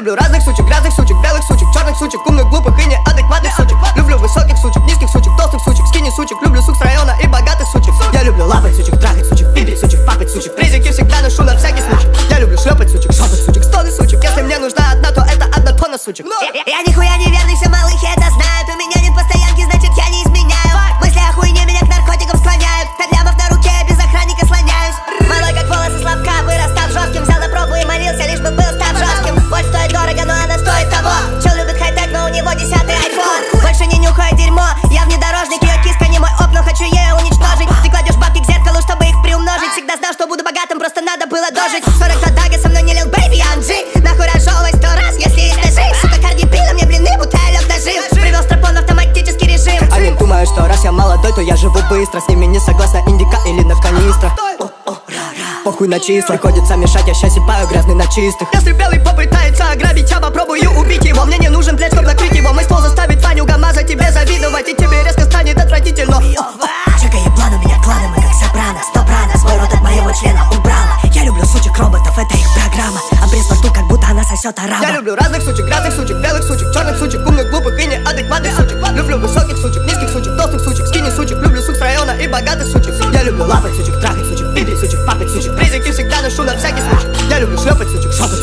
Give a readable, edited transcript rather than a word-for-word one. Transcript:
люблю разных сучек, грязных сучек, белых сучек, черных сучек, умных, глупых и неадекватных сучек. Люблю высоких сучек, низких сучек, толстых сучек, скини сучек. Люблю сук с района и богатых сучек. Я люблю лапать сучек, трахать сучек, пипить сучек, папать сучек. Призики всегда ношу на всякий случай. Я люблю шлепать сучек, шопать сучек, стоны сучек. Если мне нужна одна, то это одна тонна сучек. Я нихуя не верный, все малыхи это знают. У меня нет постоянки, значит я не изменяю. Мысли о хуйне меня к наркотикам склоняют. 5 лямов на руке, без охранника слоняюсь. Малой как волосы Славка, вырастав жестким. Взял на пробу и молился, лишь бы был став жестким. Боль стоит дорого, но она стоит того. Чел любит хай-тек, но у него 10-й айфон. Больше не нюхаю дерьмо, я внедорожник. Ее киска не мой оп, но хочу ее уничтожить. Ты кладешь бабки к зеркалу, чтобы их приумножить. Всегда знал, что буду богатым, просто надо было дожить. 42 дага со мной не лил, baby, I'm G. Нахуй разжевывай 100 раз, если есть ножи. Сука, Карди Би, на мне блины, будто я лег нажив. Привел стропон в автоматический режим. Они думают, что раз я молодой, то я живу быстро. С ними не согласна индика или на канистра. Похуй на чисто, приходится мешать, я щас сипаю грязный на чистых. Если белый попытается ограбить, я попробую убить его. Мне не нужен блядь, чтоб накрыть его. Мой ствол заставит Ваню Гамаза тебе завидовать, и тебе резко станет отвратительно. Чека еблан, у меня кланы, мы как Сопрано. Стопрано, свой рот от моего члена убрала. Я люблю сучек роботов, это их программа. Обрез во рту, как будто она сосет араба. Я люблю разных сучек, грязных сучек, белых сучек, черных сучек, умных, глупых и неадекватных сучек. Люблю высоких сучек, низких сучек, толстых сучек, скини сучек. Люблю сук с района и богатых сучек. Я люблю лапать сучек, трахать сучек, пипить сучек, папать сучек. Призики всегда ношу на всякий случай. Я люблю шлепать сучек, шопать